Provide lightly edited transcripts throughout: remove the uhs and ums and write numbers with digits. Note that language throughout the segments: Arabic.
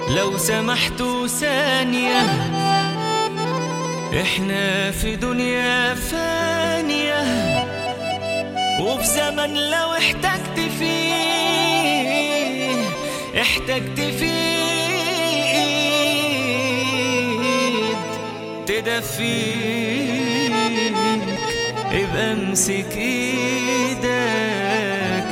لو سمحتوا ثانية، احنا في دنيا فانية وفي زمن لو احتجت فيه ايد تدفيك، ابقى امسك ايدك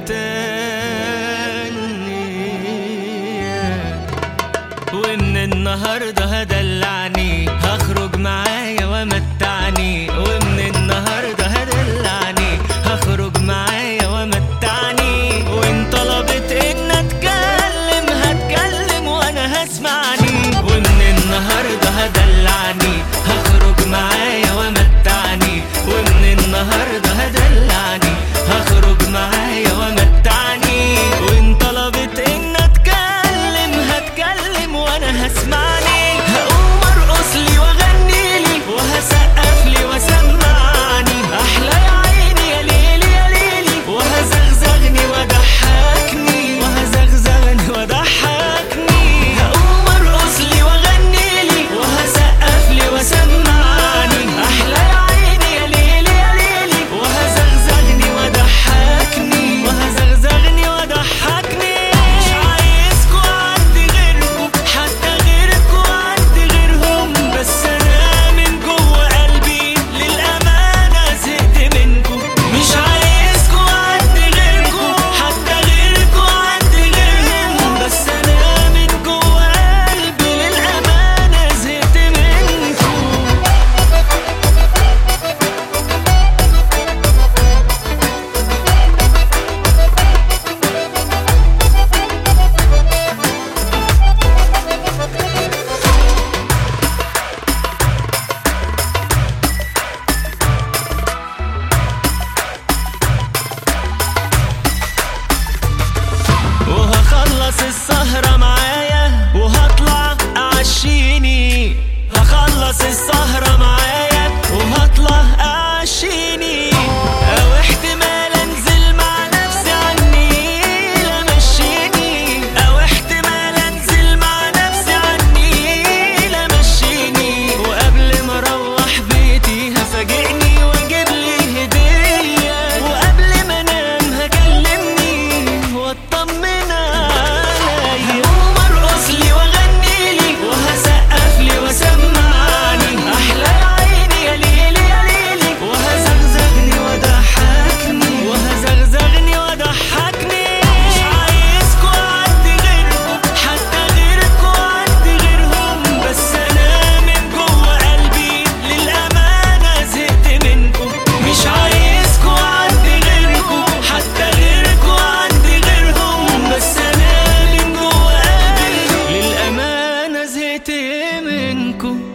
التانية. ومن النهاردة هدلعني، هخرج معايا ومتعني. ومن النهاردة هدلعني، هخرج معايا ومتعني. وان طلبت ان اتكلم هتكلم وانا هسمعني. ومن النهاردة هدلعني، هخرج معايا ومتعني. ومن النهاردة هدلعني، هخرج معايا ومتعني. وان طلبت ان اتكلم هتكلم وانا هسمعني. هقوم ارقص لي واغني لي وهسقف لي وسمعني. احلى يا عيني يا ليلي يا ليلي، وهزغزغني وضحكني وهزغزغني وضحكني. هقوم ارقص لي واغني لي وهسقف لي وسمعني. احلى يا عيني يا ليلي يا ليلي، وهزغزغني وضحكني وهزغزغني وضحكني. مش عايزكوا عندي غيركوا، حتى غيركوا عندي غيرهم، بس انا من جوه قلبي للامانه زهقت منكوا. مش عايزكوا عندي غيركوا، حتى غيركوا عندي غيرهم، بس انا من جوه قلبي للامانه زهقت منكوا. وهخلص السهرة معايا وهطلع أعشيني. هخلص السهرة معايا وهطلع أعشيني. أو احتمال أنزل مع نفسي عالنيل أمشيني. أو احتمال أنزل مع نفسي عالنيل أمشيني. وقبل ما أروح بيتي هفاجئني وأجيبلي هدية. وقبل ما أنام هكلمني وأطمن عليا. هقوم أرقص لي وأغني لي وهسقف لي وسمعني. أحلى يا عيني يا ليلي يا ليلي، وهزغزغني وضحكني وهزغزغني وضحكني. مش عايزكوا عندي غيركوا، حتى غيركوا عندي غيرهم، بس أنا من جوه قلبي للأمانة زهقت منكوا. مش عايزكوا عندي غيركوا، حتى غيركوا عندي غيرهم، بس أنا من جوه قلبي للأمانة زهقت منكوا.